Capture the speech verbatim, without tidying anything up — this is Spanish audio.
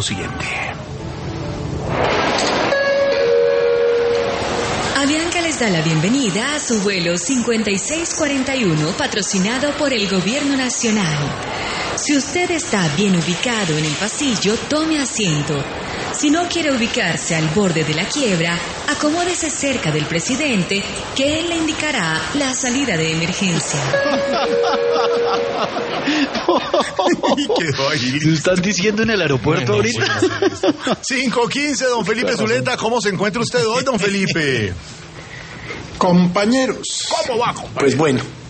siguiente. Avianca les da la bienvenida a su vuelo cincuenta y seis cuarenta y uno, patrocinado por el Gobierno Nacional. Si usted está bien ubicado en el pasillo, tome asiento. Si no quiere ubicarse al borde de la quiebra, acomódese cerca del presidente, que él le indicará la salida de emergencia. Quedó ahí. ¿Lo están diciendo en el aeropuerto ahorita? cinco quince, don Felipe Zuleta, ¿cómo se encuentra usted hoy, don Felipe? Compañeros. ¿Cómo va, compañero? Pues bueno,